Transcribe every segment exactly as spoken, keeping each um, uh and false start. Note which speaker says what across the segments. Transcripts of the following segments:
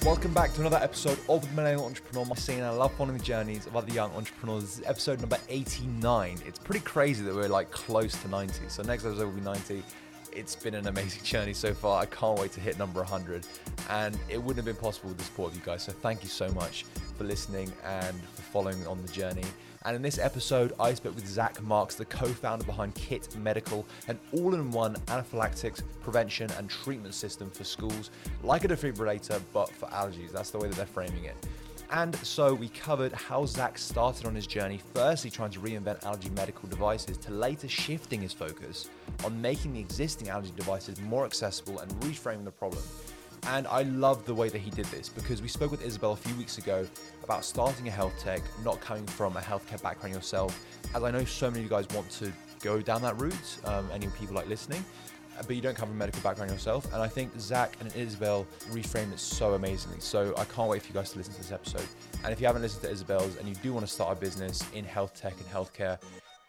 Speaker 1: Welcome back to another episode of the Millennial Entrepreneur Scene. I love following the journeys of other young entrepreneurs. This is episode number eighty-nine. It's pretty crazy that we're like close to ninety. So next episode will be ninety. It's been an amazing journey so far. I can't wait to hit number one hundred. And it wouldn't have been possible with the support of you guys. So thank you so much for listening and for following on the journey. And in this episode, I spoke with Zach Marks, the co-founder behind KIT Medical, an all-in-one anaphylaxis prevention and treatment system for schools, like a defibrillator, but for allergies. That's the way that they're framing it. And so we covered how Zach started on his journey, firstly trying to reinvent allergy medical devices, to later shifting his focus on making the existing allergy devices more accessible and reframing the problem. And I love the way that he did this, because we spoke with Isabel a few weeks ago about starting a health tech, not coming from a healthcare background yourself, as I know so many of you guys want to go down that route, um, any people like listening, but you don't come from a medical background yourself. And I think Zach and Isabel reframed it so amazingly. So I can't wait for you guys to listen to this episode. And if you haven't listened to Isabel's and you do want to start a business in health tech and healthcare,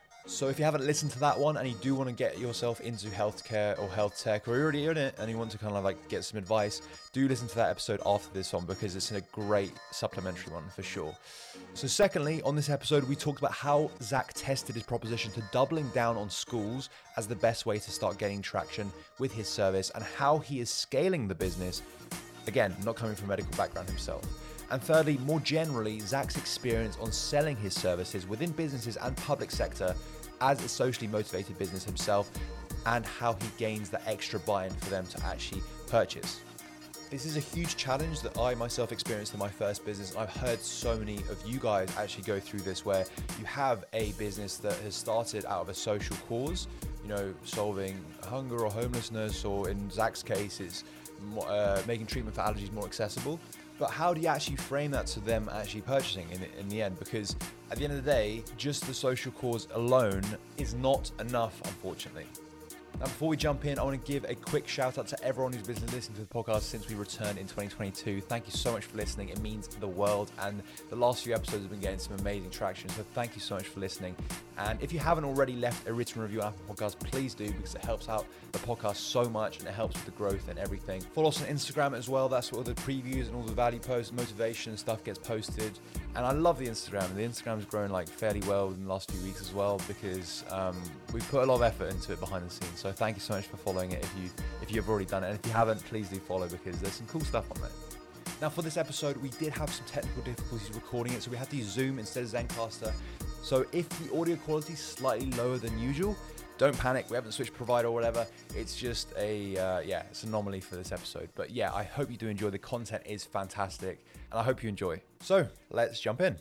Speaker 1: so if you haven't listened to that one and you do want to get yourself into healthcare or health tech, or you're already in it and you want to kind of like get some advice, do listen to that episode after this one, because it's a great supplementary one for sure. So secondly, on this episode, we talked about how Zach tested his proposition to doubling down on schools as the best way to start gaining traction with his service, and how he is scaling the business, again, not coming from a medical background himself. And thirdly, more generally, Zach's experience on selling his services within businesses and public sector as a socially motivated business himself, and how he gains the extra buy-in for them to actually purchase. This is a huge challenge that I myself experienced in my first business. I've heard so many of you guys actually go through this, where you have a business that has started out of a social cause, you know, solving hunger or homelessness, or in Zach's case, it's uh, making treatment for allergies more accessible. But how do you actually frame that to them actually purchasing in, in the end? Because at the end of the day, just the social cause alone is not enough, unfortunately. Now, before we jump in, I want to give a quick shout out to everyone who's been listening to the podcast since we returned in twenty twenty-two. Thank you so much for listening. It means the world. And the last few episodes have been getting some amazing traction. So thank you so much for listening. And if you haven't already left a written review on Apple Podcasts, please do, because it helps out the podcast so much and it helps with the growth and everything. Follow us on Instagram as well. That's where all the previews and all the value posts, motivation stuff gets posted. And I love the Instagram. The Instagram's grown like fairly well in the last few weeks as well, because um, we've put a lot of effort into it behind the scenes. So thank you so much for following it if you if you've already done it. And if you haven't, please do follow, because there's some cool stuff on there. Now, for this episode, we did have some technical difficulties recording it, so we had to use Zoom instead of Zencastr. So if the audio quality is slightly lower than usual, don't panic. We haven't switched provider or whatever. It's just a, uh, yeah, it's an anomaly for this episode. But yeah, I hope you do enjoy. The content is fantastic, and I hope you enjoy. So let's jump in.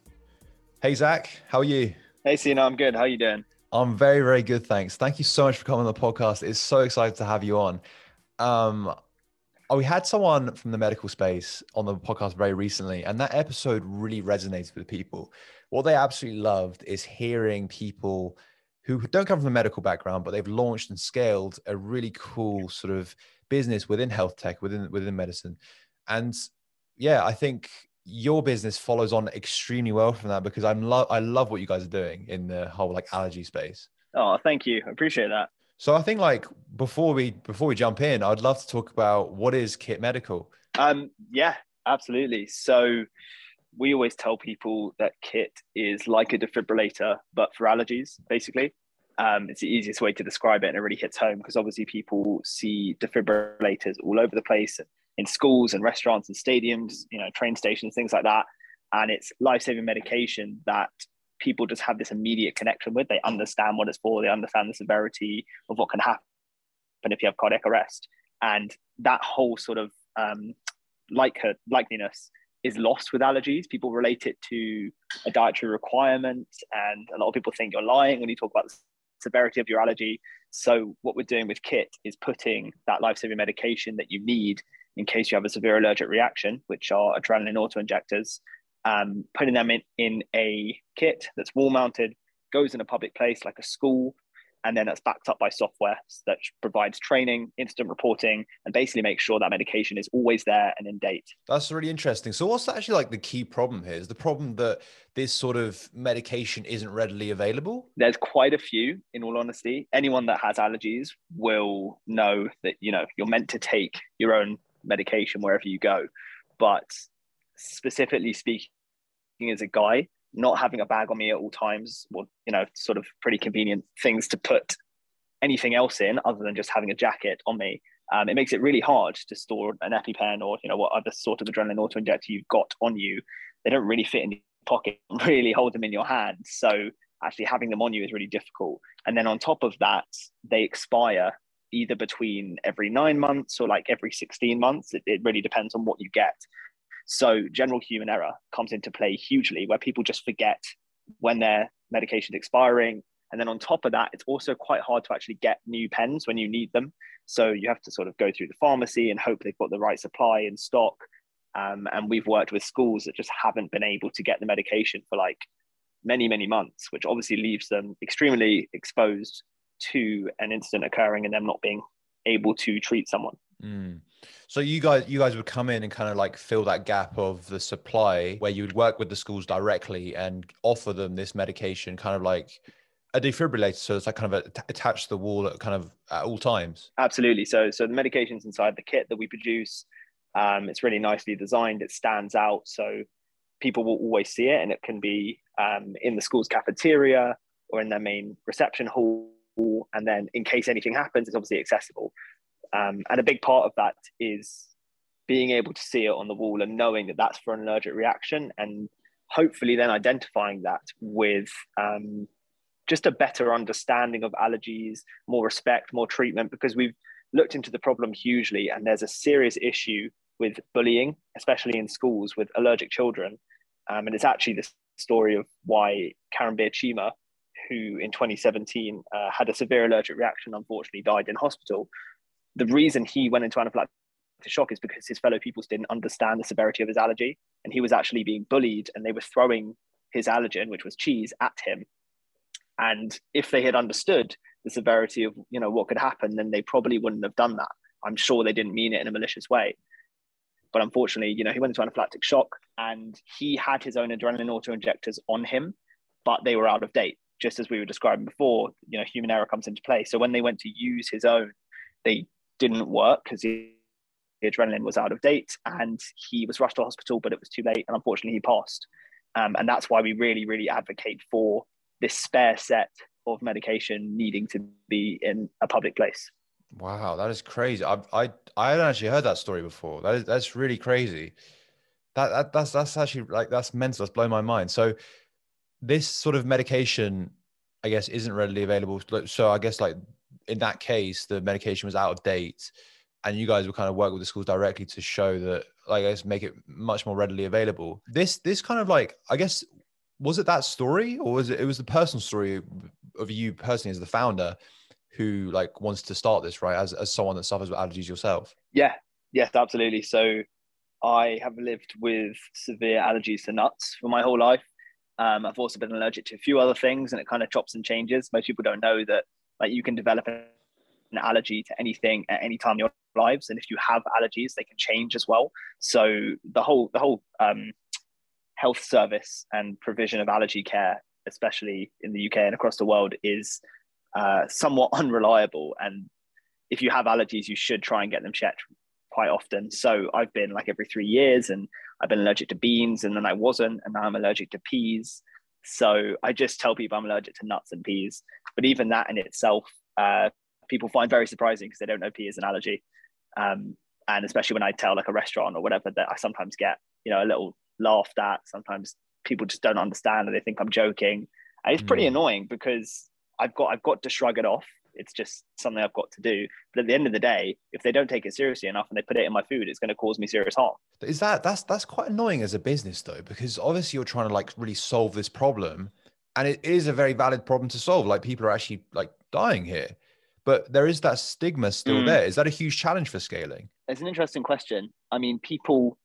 Speaker 1: Hey, Zach, how are you?
Speaker 2: Hey, Sina, I'm good. How are you doing?
Speaker 1: I'm very, very good, thanks. Thank you so much for coming on the podcast. It's so excited to have you on. Um, we had someone from the medical space on the podcast very recently, and that episode really resonated with people. What they absolutely loved is hearing people who don't come from a medical background, but they've launched and scaled a really cool sort of business within health tech, within within medicine. And yeah, I think your business follows on extremely well from that, because I'm lo- I love what you guys are doing in the whole like allergy space.
Speaker 2: Oh, thank you. I appreciate that.
Speaker 1: So I think like before we before we jump in, I'd love to talk about what is KIT Medical.
Speaker 2: Um, yeah, absolutely. So we always tell people that KIT is like a defibrillator, but for allergies, basically. Um, it's the easiest way to describe it, and it really hits home, because obviously people see defibrillators all over the place, in schools and restaurants and stadiums, you know, train stations, things like that. And it's life-saving medication that people just have this immediate connection with. They understand what it's for. They understand the severity of what can happen if you have cardiac arrest. And that whole sort of um, likelihood, likeliness is lost with allergies. People relate it to a dietary requirement, and a lot of people think you're lying when you talk about the severity of your allergy. So what we're doing with KIT is putting that life-saving medication that you need in case you have a severe allergic reaction, which are adrenaline auto-injectors, um, putting them in, in a kit that's wall-mounted, goes in a public place like a school, and then that's backed up by software that provides training, instant reporting, and basically makes sure that medication is always there and in date.
Speaker 1: That's really interesting. So what's actually like the key problem here? Is the problem that this sort of medication isn't readily available?
Speaker 2: There's quite a few, in all honesty. Anyone that has allergies will know that, you know, you're meant to take your own medication wherever you go. But specifically speaking, as a guy, not having a bag on me at all times, well, you know, sort of pretty convenient things to put anything else in other than just having a jacket on me. Um, it makes it really hard to store an EpiPen or, you know, what other sort of adrenaline auto-injector you've got on you. They don't really fit in your pocket, really hold them in your hand. So actually having them on you is really difficult. And then on top of that, they expire either between every nine months or like every sixteen months. It, it really depends on what you get. So general human error comes into play hugely, where people just forget when their medication is expiring. And then on top of that, it's also quite hard to actually get new pens when you need them. So you have to sort of go through the pharmacy and hope they've got the right supply in stock. Um, and we've worked with schools that just haven't been able to get the medication for like many, many months, which obviously leaves them extremely exposed to an incident occurring and them not being able to treat someone.
Speaker 1: Mm. So you guys, you guys would come in and kind of like fill that gap of the supply, where you would work with the schools directly and offer them this medication, kind of like a defibrillator. So it's like kind of a, attached to the wall at kind of at all times.
Speaker 2: Absolutely. So, so the medication's inside the kit that we produce. Um, it's really nicely designed. It stands out, so people will always see it, and it can be um, in the school's cafeteria or in their main reception hall. And then in case anything happens, it's obviously accessible. Um, and a big part of that is being able to see it on the wall and knowing that that's for an allergic reaction, and hopefully then identifying that with um, just a better understanding of allergies, more respect, more treatment, because we've looked into the problem hugely, and there's a serious issue with bullying, especially in schools with allergic children. Um, and it's actually the story of why Karanbir Chima, who in twenty seventeen uh, had a severe allergic reaction, unfortunately died in hospital. The reason he went into anaphylactic shock is because his fellow pupils didn't understand the severity of his allergy, and he was actually being bullied, and they were throwing his allergen, which was cheese, at him. And if they had understood the severity of, you know, what could happen, then they probably wouldn't have done that. I'm sure they didn't mean it in a malicious way. But unfortunately, you know, he went into anaphylactic shock, and he had his own adrenaline auto-injectors on him, but they were out of date. Just as we were describing before, you know, human error comes into play. So when they went to use his own, they didn't work because the adrenaline was out of date, and he was rushed to hospital, but it was too late, and unfortunately he passed. Um, and that's why we really, really advocate for this spare set of medication needing to be in a public place.
Speaker 1: Wow, that is crazy. I I I hadn't actually heard that story before. That is that's really crazy. That, that that's that's actually like that's mental. That's blown my mind. So this sort of medication, I guess, isn't readily available. So I guess like in that case, the medication was out of date, and you guys would kind of work with the schools directly to show that, like, I guess, make it much more readily available. This this kind of like, I guess, was it that story, or was it it was the personal story of you personally as the founder who like wants to start this, right? As as someone that suffers with allergies yourself.
Speaker 2: Yeah, yes, absolutely. So I have lived with severe allergies to nuts for my whole life. Um, I've also been allergic to a few other things, and it kind of chops and changes. Most people don't know that like you can develop an allergy to anything at any time in your lives, and if you have allergies, they can change as well. So the whole the whole um, health service and provision of allergy care, especially in the U K and across the world, is uh, somewhat unreliable. And if you have allergies, you should try and get them checked quite often. So I've been like every three years, and I've been allergic to beans, and then I wasn't, and now I'm allergic to peas. So I just tell people I'm allergic to nuts and peas. But even that in itself, uh, people find very surprising because they don't know pea is an allergy. Um, and especially when I tell like a restaurant or whatever, that I sometimes get, you know, a little laughed at. Sometimes people just don't understand, and they think I'm joking. And it's pretty mm. annoying because I've got I've got to shrug it off. It's just something I've got to do. But at the end of the day, if they don't take it seriously enough and they put it in my food, it's going to cause me serious harm.
Speaker 1: Is that that's that's quite annoying as a business though, because obviously you're trying to like really solve this problem, and it is a very valid problem to solve. Like people are actually like dying here, but there is that stigma still mm. there. Is that a huge challenge for scaling?
Speaker 2: It's an interesting question. I mean, people,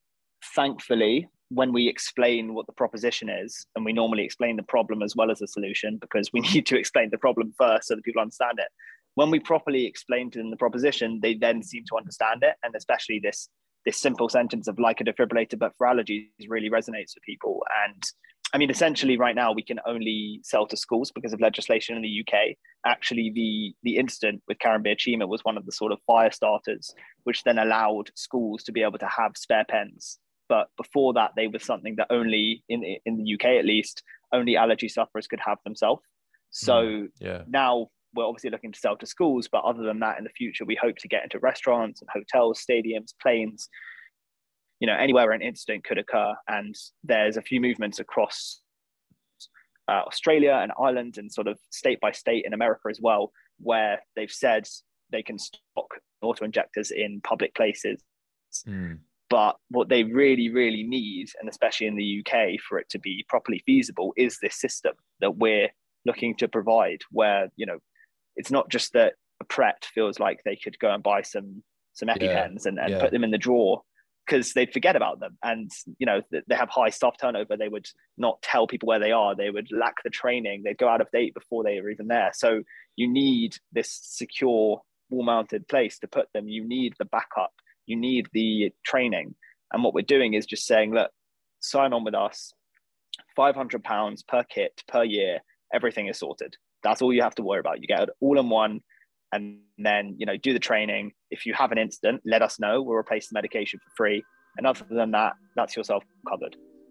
Speaker 2: thankfully, when we explain what the proposition is, and we normally explain the problem as well as the solution, because we need to explain the problem first so that people understand it. When we properly explain to them the proposition, they then seem to understand it. And especially this, this simple sentence of like a defibrillator, but for allergies really resonates with people. And I mean, essentially right now we can only sell to schools because of legislation in the U K. Actually, the the incident with Karim Chima was one of the sort of fire starters, which then allowed schools to be able to have spare pens. But before that, they were something that only in in the U K at least, only allergy sufferers could have themselves. So
Speaker 1: Mm, yeah.
Speaker 2: now we're obviously looking to sell to schools, but other than that, in the future, we hope to get into restaurants and hotels, stadiums, planes, you know, anywhere an incident could occur. And there's a few movements across uh, Australia and Ireland and sort of state by state in America as well, where they've said they can stock auto injectors in public places.
Speaker 1: Mm.
Speaker 2: But what they really, really need, and especially in the U K, for it to be properly feasible, is this system that we're looking to provide, where, you know, it's not just that a Pret feels like they could go and buy some some EpiPens yeah, and, and yeah. put them in the drawer because they'd forget about them. And, you know, they have high staff turnover. They would not tell people where they are. They would lack the training. They'd go out of date before they were even there. So you need this secure wall-mounted place to put them. You need the backup. You need the training. And what we're doing is just saying, look, sign on with us, five hundred pounds per kit per year. Everything is sorted. That's all you have to worry about. You get it all in one. And then, you know, do the training. If you have an incident, let us know. We'll replace the medication for free. And other than that, that's yourself covered.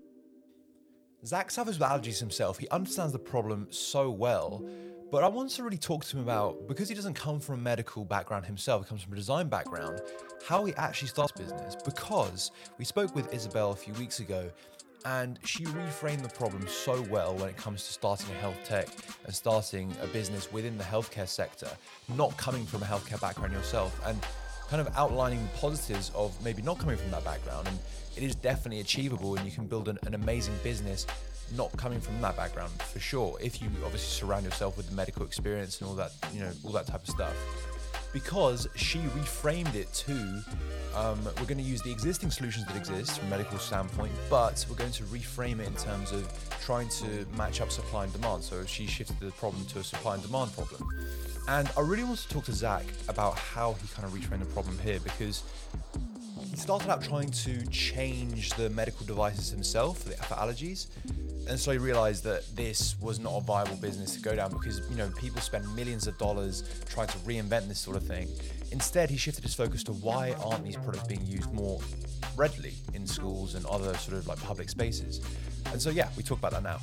Speaker 1: Zach suffers with allergies himself. He understands the problem so well. But I want to really talk to him about, because he doesn't come from a medical background himself, he comes from a design background, how he actually starts business. Because we spoke with Isabel a few weeks ago, and she reframed the problem so well when it comes to starting a health tech and starting a business within the healthcare sector, not coming from a healthcare background yourself, and kind of outlining the positives of maybe not coming from that background. And it is definitely achievable, and you can build an, an amazing business not coming from that background for sure, if you obviously surround yourself with the medical experience and all that, you know, all that type of stuff. Because she reframed it to, um, we're going to use the existing solutions that exist from a medical standpoint, but we're going to reframe it in terms of trying to match up supply and demand. So she shifted the problem to a supply and demand problem. And I really want to talk to Zach about how he kind of reframed the problem here, because he started out trying to change the medical devices himself for, the, for allergies. And so he realized that this was not a viable business to go down, because, you know, people spend millions of dollars trying to reinvent this sort of thing. Instead, he shifted his focus to why aren't these products being used more readily in schools and other sort of like public spaces. And so, yeah, we talk about that now.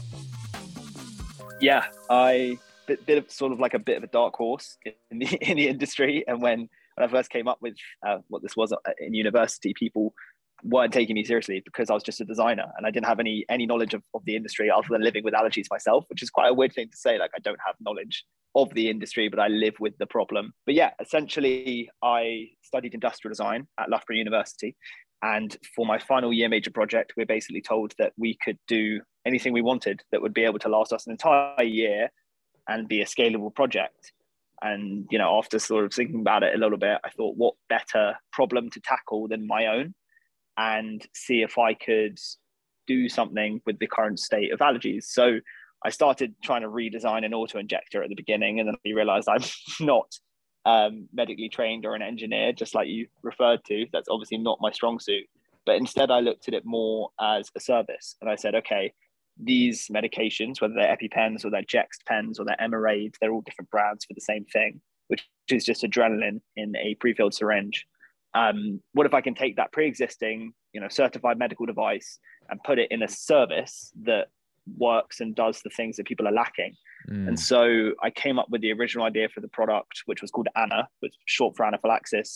Speaker 2: Yeah, I bit, bit of sort of like a bit of a dark horse in the in the industry. And when, when I first came up with uh, what this was in university, people weren't taking me seriously because I was just a designer and I didn't have any any knowledge of, of the industry other than living with allergies myself, which is quite a weird thing to say. Like, I don't have knowledge of the industry, but I live with the problem. But yeah, essentially I studied industrial design at Loughborough University. And for my final year major project, we're basically told that we could do anything we wanted that would be able to last us an entire year and be a scalable project. And, you know, after sort of thinking about it a little bit, I thought, what better problem to tackle than my own, and see if I could do something with the current state of allergies. So I started trying to redesign an auto injector at the beginning, and then I realized I'm not um, medically trained or an engineer, just like you referred to. That's obviously not my strong suit. But instead, I looked at it more as a service. And I said, okay, these medications, whether they're EpiPens or they're Jext pens or they're Emerade, they're all different brands for the same thing, which is just adrenaline in a pre-filled syringe. Um, what if I can take that pre-existing, you know, certified medical device and put it in a service that works and does the things that people are lacking? Mm. And so I came up with the original idea for the product, which was called Anna, which was short for anaphylaxis,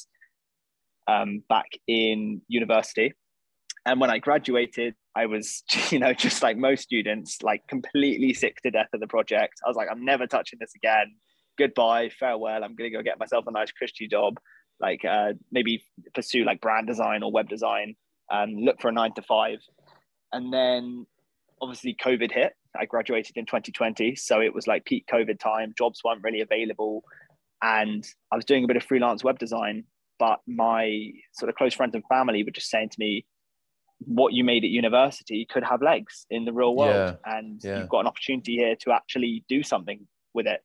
Speaker 2: um, back in university. And when I graduated, I was, you know, just like most students, like completely sick to death of the project. I was like, I'm never touching this again. Goodbye, farewell. I'm going to go get myself a nice cushy job. Like uh, maybe pursue like brand design or web design, and look for a nine to five. And then obviously COVID hit. I graduated in twenty twenty. So it was like peak COVID time. Jobs weren't really available. And I was doing a bit of freelance web design, but my sort of close friends and family were just saying to me, what you made at university could have legs in the real world. Yeah. And yeah. you've got an opportunity here to actually do something with it.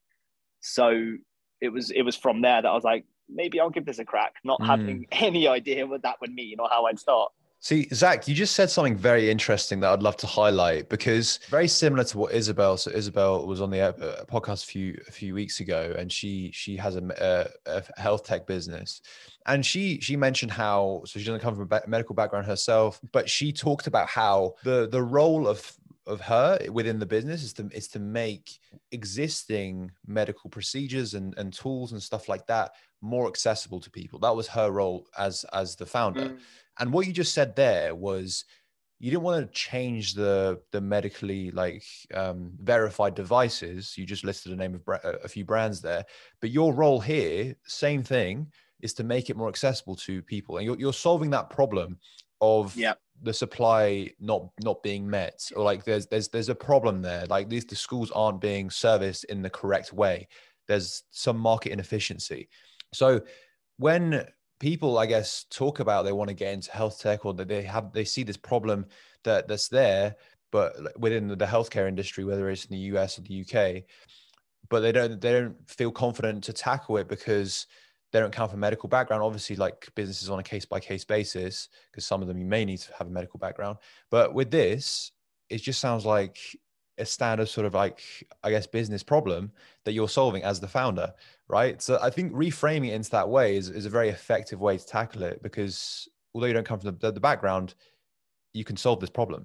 Speaker 2: So it was, it was from there that I was like, maybe I'll give this a crack, not mm. having any idea what that would mean or how I'd start.
Speaker 1: See, Zach, you just said something very interesting that I'd love to highlight, because very similar to what Isabel. So Isabel was on the uh, podcast a few a few weeks ago, and she she has a, a, a health tech business, and she she mentioned how, so she doesn't come from a medical background herself, but she talked about how the the role of of her within the business is to is to make existing medical procedures and and tools and stuff like that more accessible to people. That was her role as as the founder.
Speaker 2: Mm.
Speaker 1: And what you just said there was, you didn't want to change the the medically like um, verified devices. You just listed a name of bra- a few brands there, but your role here, same thing, is to make it more accessible to people, and you're you're solving that problem of
Speaker 2: Yeah.
Speaker 1: the supply not not being met, or like there's there's there's a problem there. Like these the schools aren't being serviced in the correct way. There's some market inefficiency. So when people, I guess, talk about they want to get into health tech, or that they have they see this problem that that's there, but within the healthcare industry, whether it's in the U S or the U K, but they don't they don't feel confident to tackle it because they don't come from a medical background. Obviously, like businesses on a case by case basis, because some of them you may need to have a medical background. But with this, it just sounds like a standard sort of like, I guess, business problem that you're solving as the founder, right? So I think reframing it into that way is, is a very effective way to tackle it, because although you don't come from the, the background, you can solve this problem.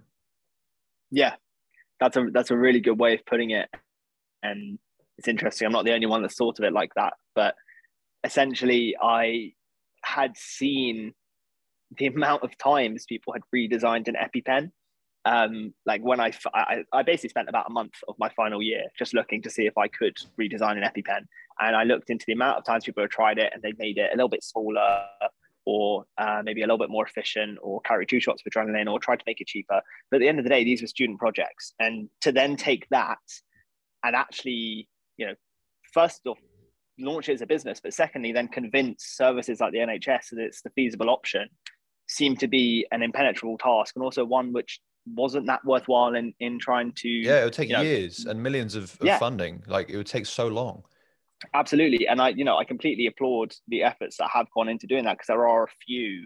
Speaker 2: Yeah, that's a that's a really good way of putting it. And it's interesting. I'm not the only one that's thought of it like that, but essentially I had seen the amount of times people had redesigned an EpiPen. Um, like when I, I, I basically spent about a month of my final year just looking to see if I could redesign an EpiPen. And I looked into the amount of times people had tried it and they made it a little bit smaller, or uh, maybe a little bit more efficient, or carry two shots of adrenaline, or tried to make it cheaper. But at the end of the day, these were student projects. And to then take that and actually, you know, first off, launch it as a business, but secondly, then convince services like the N H S that it's the feasible option, seemed to be an impenetrable task, and also one which wasn't that worthwhile in in trying to,
Speaker 1: Yeah, it would take
Speaker 2: you know,
Speaker 1: years and millions of, of
Speaker 2: yeah,
Speaker 1: funding. Like it would take so long.
Speaker 2: absolutely. And I, you know, I completely applaud the efforts that have gone into doing that, because there are a few,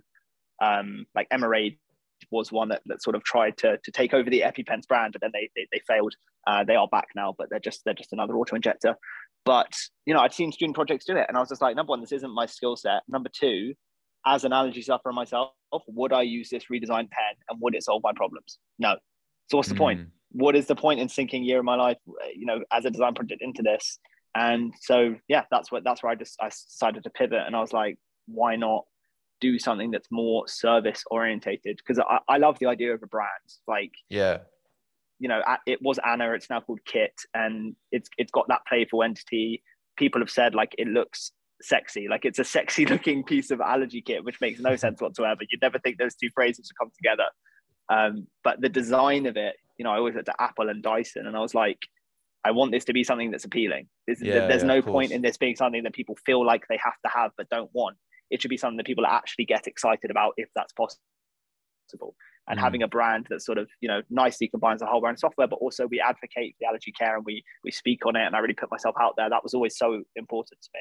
Speaker 2: um, like Emerade was one that, that sort of tried to to take over the EpiPens brand, but then they they, they failed. Uh, they are back now, but they're just they're just another auto injector. But you know, I'd seen student projects do it, and I was just like, number one, this isn't my skill set. Number two, as an allergy sufferer myself, would I use this redesigned pen and would it solve my problems? No. So what's the mm. point? What is the point in sinking a year of my life, you know, as a design project into this? And so, yeah, that's what that's where I just I decided to pivot, and I was like, why not do something that's more service orientated? Because I, I love the idea of a brand. Like,
Speaker 1: yeah,
Speaker 2: you know, it was Anna, it's now called Kit, and it's it's got that playful entity. People have said like it looks sexy, like it's a sexy looking piece of allergy kit, which makes no sense whatsoever. You'd never think those two phrases would come together. Um, but the design of it, you know, I always looked at Apple and Dyson, and I was like, I want this to be something that's appealing. There's, yeah, there's yeah, no point in this being something that people feel like they have to have but don't want. It should be something that people actually get excited about if that's possible. And mm. having a brand that sort of, you know, nicely combines the hardware and software, but also we advocate the allergy care and we we speak on it, and I really put myself out there. That was always so important to me.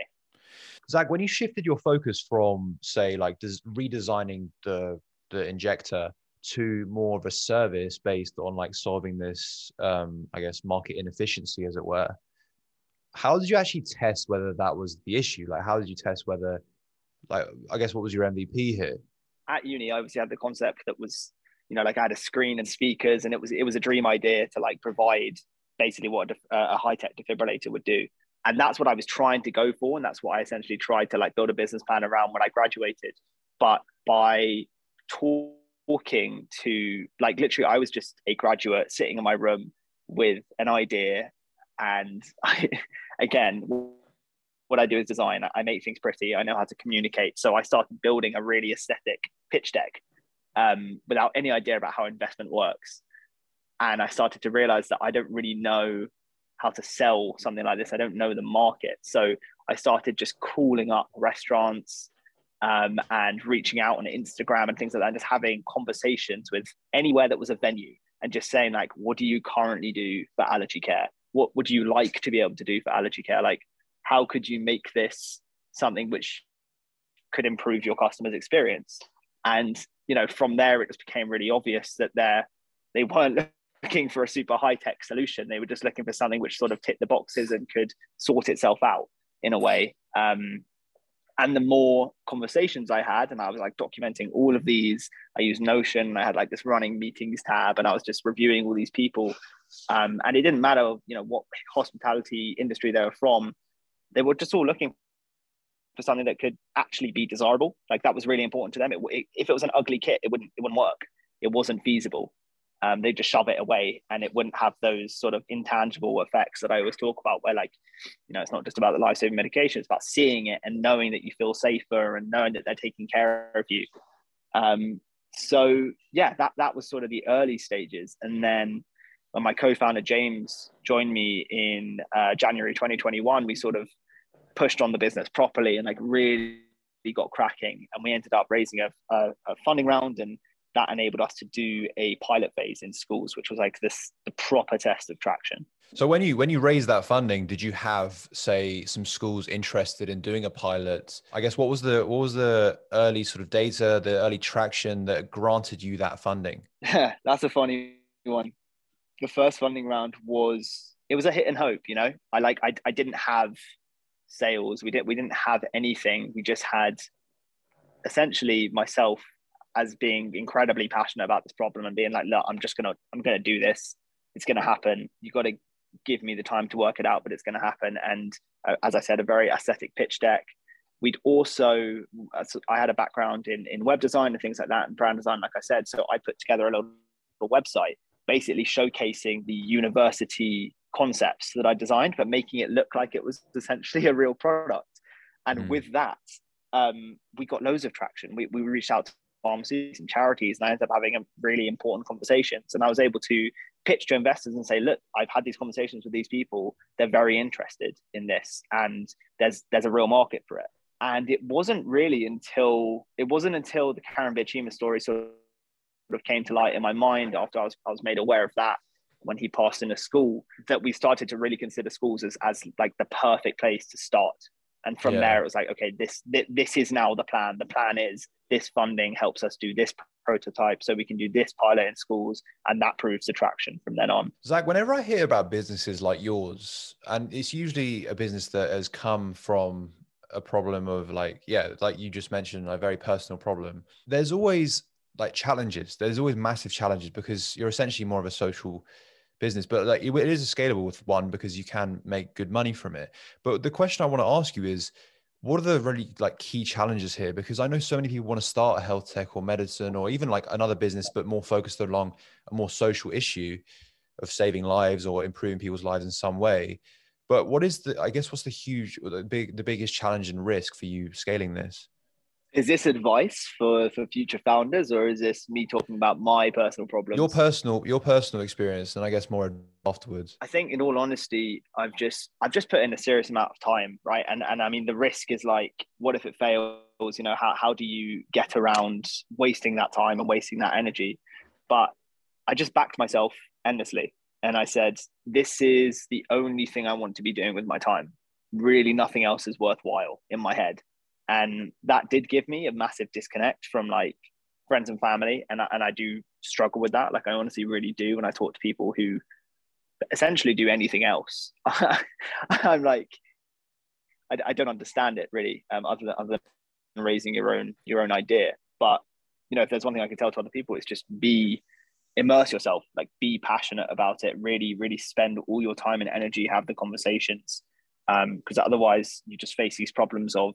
Speaker 1: Zach, when you shifted your focus from, say, like des- redesigning the the injector to more of a service based on like solving this, um, I guess, market inefficiency, as it were, how did you actually test whether that was the issue? Like, how did you test whether, like, I guess, what was your M V P here?
Speaker 2: At uni, I obviously had the concept that was, you know, like I had a screen and speakers, and it was it was a dream idea to like provide basically what a, a high-tech defibrillator would do. And that's what I was trying to go for. And that's what I essentially tried to like build a business plan around when I graduated. But by talking to, like, literally, I was just a graduate sitting in my room with an idea. And I, again, what I do is design. I make things pretty. I know how to communicate. So I started building a really aesthetic pitch deck um, without any idea about how investment works. And I started to realize that I don't really know how to sell something like this. I don't know the market. So I started just calling up restaurants um, and reaching out on Instagram and things like that, and just having conversations with anywhere that was a venue and just saying like, what do you currently do for allergy care? What would you like to be able to do for allergy care? Like, how could you make this something which could improve your customer's experience? And you know, from there, it just became really obvious that they're, they weren't looking for a super high tech solution. They were just looking for something which sort of ticked the boxes and could sort itself out in a way. Um, and the more conversations I had, and I was like documenting all of these, I used Notion, I had like this running meetings tab, and I was just reviewing all these people. Um, and it didn't matter, you know, what hospitality industry they were from. They were just all looking for something that could actually be desirable. Like that was really important to them. It, it, if it was an ugly kit, it wouldn't, it wouldn't work. It wasn't feasible. Um, they just shove it away, and it wouldn't have those sort of intangible effects that I always talk about, where like, you know, it's not just about the life-saving medication, it's about seeing it and knowing that you feel safer and knowing that they're taking care of you. Um, so yeah, that, that was sort of the early stages. And then when my co-founder James joined me in uh, January twenty twenty-one, we sort of pushed on the business properly and like really got cracking. And we ended up raising a, a, a funding round, and that enabled us to do a pilot phase in schools, which was like this, the proper test of traction.
Speaker 1: So when you, when you raised that funding, did you have, say, some schools interested in doing a pilot? I guess, what was the, what was the early sort of data, the early traction that granted you that funding?
Speaker 2: That's a funny one. The first funding round was, it was a hit and hope, you know, I like, I, I didn't have sales. We didn't, we didn't have anything. We just had essentially myself as being incredibly passionate about this problem and being like, look, I'm just going to, I'm going to do this. It's going to happen. You got to give me the time to work it out, but it's going to happen. And uh, as I said, a very aesthetic pitch deck. We'd also, I had a background in, in web design and things like that, and brand design, like I said. So I put together a little, little website, basically showcasing the university concepts that I designed, but making it look like it was essentially a real product. And mm. with that, um, we got loads of traction. We, we reached out to pharmacies and charities, and I ended up having a really important conversations. And I was able to pitch to investors and say, look, I've had these conversations with these people. They're very interested in this, and there's there's a real market for it. And it wasn't really until it wasn't until the Karanbir Chima story sort of came to light in my mind after I was I was made aware of that when he passed in a school, that we started to really consider schools as as like the perfect place to start. And from yeah. there, it was like, okay, this, this this is now the plan. The plan is this funding helps us do this prototype, so we can do this pilot in schools, and that proves the traction from then on.
Speaker 1: Zach, whenever I hear about businesses like yours, and it's usually a business that has come from a problem of like, yeah, like you just mentioned, a very personal problem, there's always like challenges. There's always massive challenges because you're essentially more of a social business, but like it is a scalable with one because you can make good money from it. But the question I want to ask you is, what are the really like key challenges here? Because I know so many people want to start a health tech or medicine or even like another business, but more focused along a more social issue of saving lives or improving people's lives in some way. But what is the, I guess, what's the huge, the big, the biggest challenge and risk for you scaling this?
Speaker 2: Is this advice for, for future founders, or is this me talking about my personal problems?
Speaker 1: Your personal, your personal experience, and I guess more afterwards.
Speaker 2: I think, in all honesty, I've just I've just put in a serious amount of time, right? And and I mean, the risk is like, what if it fails? You know, how how do you get around wasting that time and wasting that energy? But I just backed myself endlessly, and I said, this is the only thing I want to be doing with my time. Really, nothing else is worthwhile in my head. And that did give me a massive disconnect from like friends and family. And I, and I do struggle with that. Like I honestly really do. When I talk to people who essentially do anything else, I'm like, I, I don't understand it really, um, other than, other than raising your own, your own idea. But, you know, if there's one thing I can tell to other people, it's just be, immerse yourself, like be passionate about it, really, really spend all your time and energy, have the conversations. Um, because otherwise you just face these problems of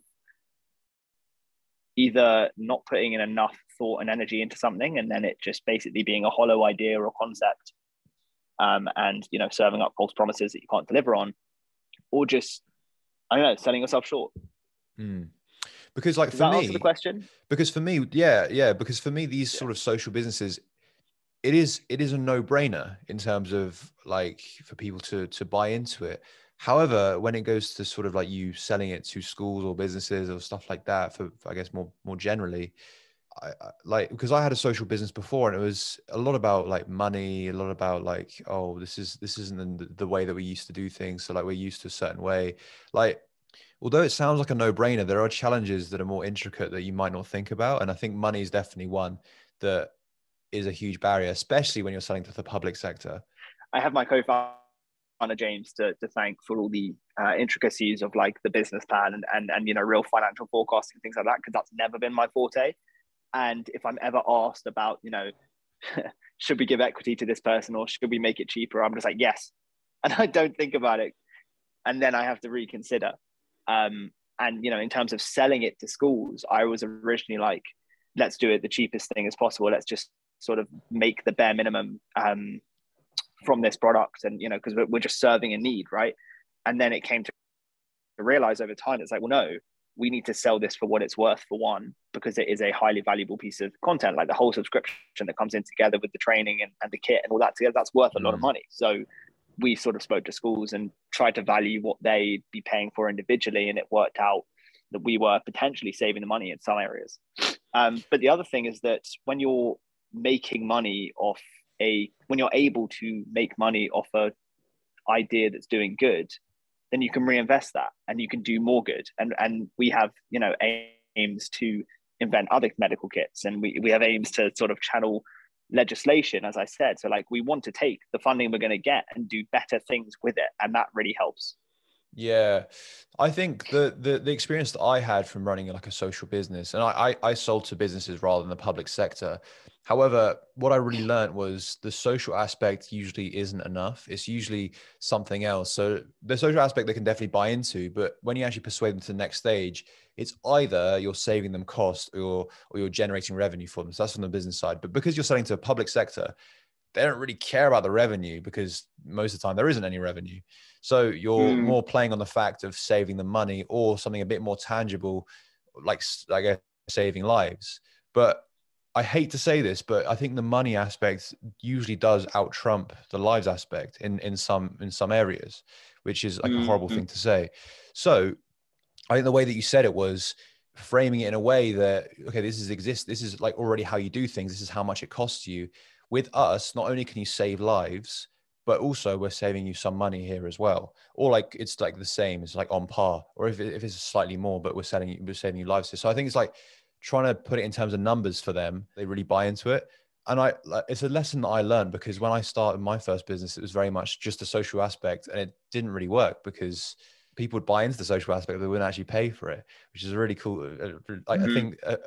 Speaker 2: either not putting in enough thought and energy into something, and then it just basically being a hollow idea or concept, um, and, you know, serving up false promises that you can't deliver on, or just, I don't know, selling yourself short.
Speaker 1: Mm. Because like
Speaker 2: Does
Speaker 1: for
Speaker 2: that
Speaker 1: me,
Speaker 2: answer the question?
Speaker 1: Because for me, yeah, yeah. Because for me, these yeah. sort of social businesses, it is, it is a no brainer in terms of like for people to, to buy into it. However, when it goes to sort of like you selling it to schools or businesses or stuff like that, for, for I guess more more generally, I, I, like because I had a social business before, and it was a lot about like money, a lot about like, oh, this is this isn't the, the way that we used to do things. So like we're used to a certain way. Like, although it sounds like a no brainer, there are challenges that are more intricate that you might not think about, and I think money is definitely one. that is a huge barrier, especially when you're selling to the public sector.
Speaker 2: I have my co-founder James to, to thank for all the uh, intricacies of like the business plan and, and and you know real financial forecasting, things like that, because that's never been my forte. And if I'm ever asked about, you know, should we give equity to this person or should we make it cheaper, I'm just like, yes, and I don't think about it, and then I have to reconsider. Um, and you know, in terms of selling it to schools, I was originally like, let's do it the cheapest thing as possible. Let's just sort of make the bare minimum um, from this product, and you know, because we're, we're just serving a need, right? And then it came to realize over time, it's like, well, no, we need to sell this for what it's worth, for one, because it is a highly valuable piece of content. Like the whole subscription that comes in together with the training and, and the kit and all that together, that's worth a lot of money. So we sort of spoke to schools and tried to value what they'd be paying for individually, and it worked out that we were potentially saving the money in some areas. Um, but the other thing is that when you're making money off a, when you're able to make money off a idea that's doing good, then you can reinvest that and you can do more good. And and we have, you know, aims to invent other medical kits, and we, we have aims to sort of channel legislation, as I said. So like we want to take the funding we're going to get and do better things with it. And that really helps.
Speaker 1: Yeah, I think the, the the experience that I had from running like a social business, and I, I I sold to businesses rather than the public sector. However, what I really learned was the social aspect usually isn't enough. It's usually something else. So the social aspect they can definitely buy into, but when you actually persuade them to the next stage, it's either you're saving them cost or or you're generating revenue for them. So that's from the business side. But because you're selling to a public sector, they don't really care about the revenue because most of the time there isn't any revenue. So you're mm. more playing on the fact of saving the money or something a bit more tangible, like, I guess, saving lives. But I hate to say this, but I think the money aspect usually does out trump the lives aspect in, in some, in some areas, which is like mm. a horrible thing to say. So I think the way that you said it was framing it in a way that, okay, this is exist. This is like already how you do things. This is how much it costs you. With us, not only can you save lives, but also we're saving you some money here as well. Or like, it's like the same, it's like on par, or if, it, if it's slightly more, but we're selling you, we're saving you lives here. So I think it's like trying to put it in terms of numbers for them. They really buy into it. And I, like, it's a lesson that I learned because when I started my first business, it was very much just a social aspect, and it didn't really work because people would buy into the social aspect, they wouldn't actually pay for it, which is a really cool, uh, I, mm-hmm. I think uh,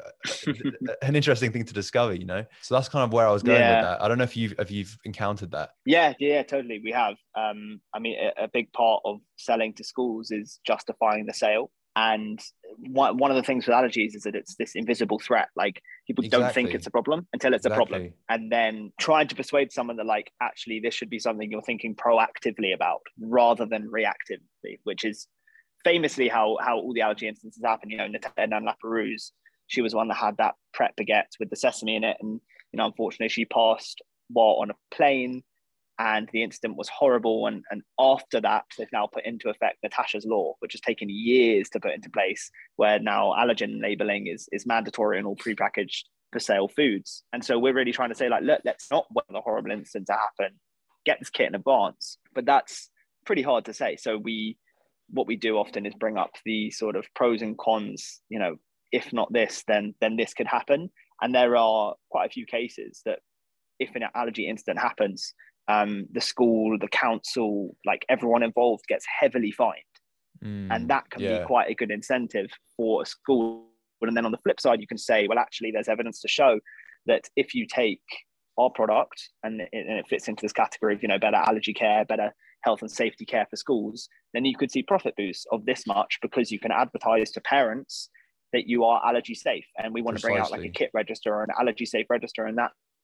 Speaker 1: an interesting thing to discover, you know? So that's kind of where I was going yeah. with that. I don't know if you've, if you've encountered that.
Speaker 2: Yeah, yeah, totally. We have. Um, I mean, a, a big part of selling to schools is justifying the sale. And one, one of the things with allergies is that it's this invisible threat. Like people exactly. don't think it's a problem until it's exactly. a problem. And then trying to persuade someone that like, actually, this should be something you're thinking proactively about rather than reactively, which is famously how, how all the allergy instances happen. You know, Nathan Laperouse, she was one that had that Pret baguette with the sesame in it. And, you know, unfortunately she passed while on a plane, and the incident was horrible. And, and after that, they've now put into effect Natasha's Law, which has taken years to put into place, where now allergen labeling is, is mandatory on all prepackaged for sale foods. And so we're really trying to say, like, look, let's not wait for the horrible incident to happen. Get this kit in advance. But that's pretty hard to say. So we, what we do often is bring up the sort of pros and cons, you know, if not this, then, then this could happen. And there are quite a few cases that if an allergy incident happens, Um, the school, the council, like everyone involved gets heavily fined. Mm, and that can yeah. be quite a good incentive for a school. And then on the flip side, you can say, well, actually, there's evidence to show that if you take our product and it, and it fits into this category of, you know, better allergy care, better health and safety care for schools, then you could see profit boosts of this much because you can advertise to parents that you are allergy safe. And we want Precisely. to bring out like a kit register or an allergy safe register. And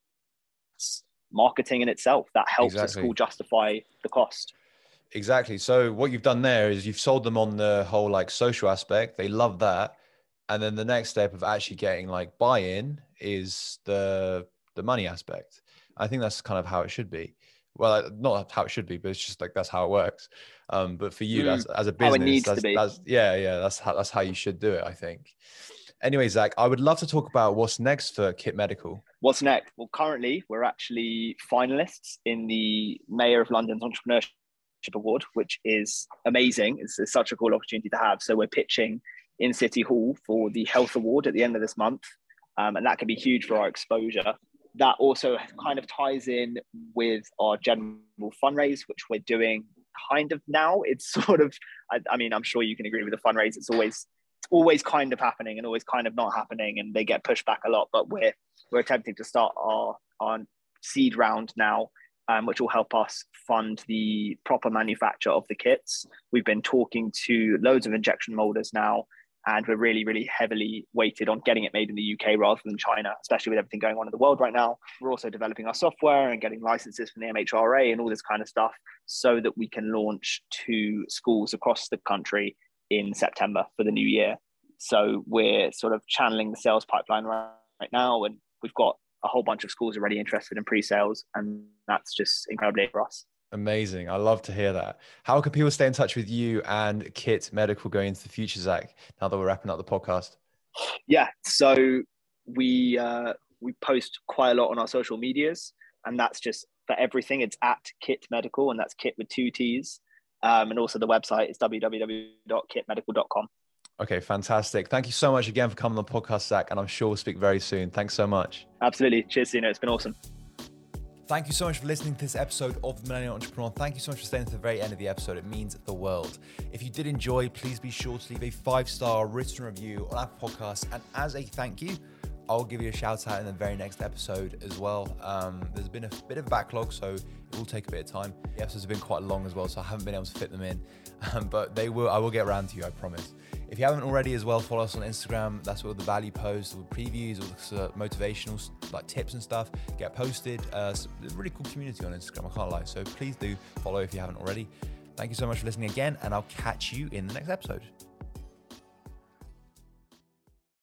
Speaker 2: that's marketing in itself that helps exactly. a school justify the cost.
Speaker 1: Exactly. So what you've done there is you've sold them on the whole like social aspect. They love that. And then the next step of actually getting like buy-in is the the money aspect. I think that's kind of how it should be. Well, not how it should be, but it's just like that's how it works. Um, but for you, mm. that's as a business,
Speaker 2: how it needs
Speaker 1: that's,
Speaker 2: to be.
Speaker 1: That's, yeah, yeah, that's how that's how you should do it, I think. Anyway, Zach, I would love to talk about what's next for Kit Medical.
Speaker 2: What's next? Well, currently we're actually finalists in the Mayor of London's Entrepreneurship Award, which is amazing. It's, it's such a cool opportunity to have. So we're pitching in City Hall for the Health Award at the end of this month. Um, and that can be huge for our exposure. That also kind of ties in with our general fundraise, which we're doing kind of now. It's sort of, I, I mean, I'm sure you can agree with the fundraise. It's always, always kind of happening and always kind of not happening, and they get pushed back a lot. But we're we're attempting to start our our seed round now, um, which will help us fund the proper manufacture of the kits. We've been talking to loads of injection molders now, and we're really, really heavily weighted on getting it made in the U K rather than China, especially with everything going on in the world right now. We're also developing our software and getting licenses from the M H R A and all this kind of stuff so that we can launch to schools across the country in September for the new year. So we're sort of channeling the sales pipeline right, right now, and we've got a whole bunch of schools already interested in pre-sales, and that's just incredibly for us.
Speaker 1: Amazing. I love to hear that. How can people stay in touch with you and Kit Medical going into the future, Zach, now that we're wrapping up the podcast?
Speaker 2: Yeah, so we uh, we post quite a lot on our social medias, and that's just for everything. It's at Kit Medical, and that's Kit with two T's. Um, and also the website is w w w dot kit medical dot com.
Speaker 1: Okay, fantastic. Thank you so much again for coming on the podcast, Zach, and I'm sure we'll speak very soon. Thanks so much.
Speaker 2: Absolutely. Cheers, Sino. It's been awesome.
Speaker 1: Thank you so much for listening to this episode of The Millennial Entrepreneur. Thank you so much for staying to the very end of the episode. It means the world. If you did enjoy, please be sure to leave a five-star written review on Apple Podcasts. And as a thank you, I'll give you a shout out in the very next episode as well. Um, there's been a bit of a backlog, so it will take a bit of time. The episodes have been quite long as well, so I haven't been able to fit them in. Um, but they will. I will get around to you, I promise. If you haven't already as well, follow us on Instagram. That's where the value posts, all the previews, all the uh, motivational like tips and stuff get posted. Uh, it's a really cool community on Instagram, I can't lie. So please do follow if you haven't already. Thank you so much for listening again, and I'll catch you in the next episode.